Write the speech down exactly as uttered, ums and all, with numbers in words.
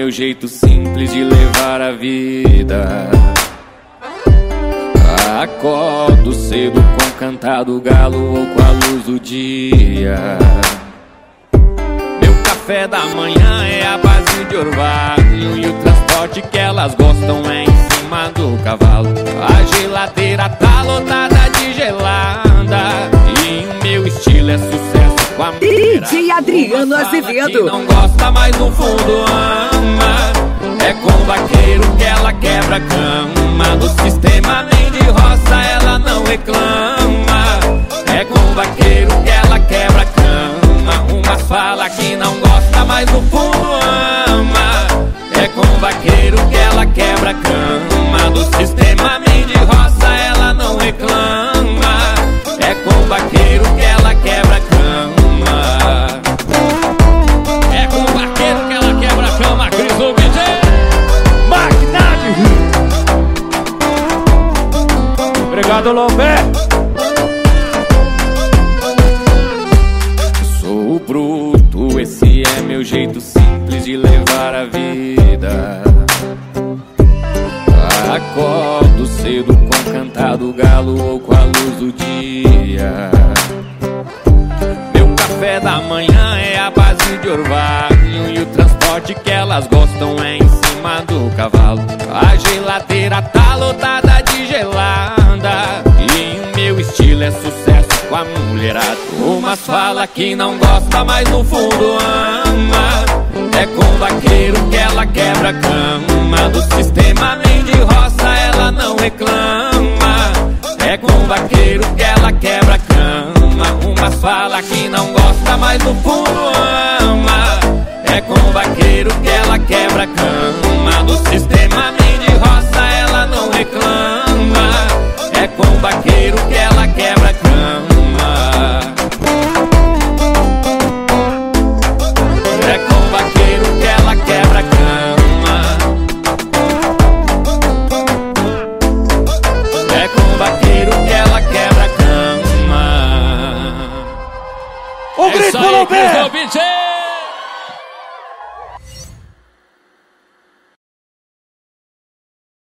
meu jeito simples de levar a vida. Acordo cedo com o cantar do galo ou com a luz do dia. Meu café da manhã é a base de orvalho, e o transporte que elas gostam é em cima do cavalo. A geladeira tá lotada de gelada, e o meu estilo é sucesso com a D J Adriano Azevedo. Não gosta, mas no fundo ama. É com o vaqueiro que ela quebra a cama. Do sistema nem de roça ela não reclama. É com o vaqueiro que ela quebra a cama. Umas fala que não gosta, mas no fundo ama. É com o vaqueiro que ela quebra a cama. Do sistema nem de roça ela não reclama. É com o vaqueiro que ela quebra a cama. É com o vaqueiro que ela quebra a cama, Cris ou D J Obrigado, Lomé. Sou bruto, esse é meu jeito simples de levar a vida. Acordo cedo com o cantar do galo ou com a luz do dia. Meu café da manhã é a base de orvalho, e o transporte que elas gostam é em cima do cavalo. A geladeira tá lotada de gelada, e o meu estilo é sucesso com a mulherada. Umas fala que não gosta, mas no fundo ama. É com o vaqueiro que ela quebra a cama. Do sistema nem de roça ela não reclama. É com o vaqueiro que ela quebra a cama. Umas fala que não gosta, mas no fundo ama. É com o vaqueiro que ela quebra a cama. Do sistema nem de roça ela não reclama. É com o vaqueiro que ela quebra a cama. É com o vaqueiro que ela quebra a cama. É com o vaqueiro que ela quebra a cama. Um grito pro Lomé.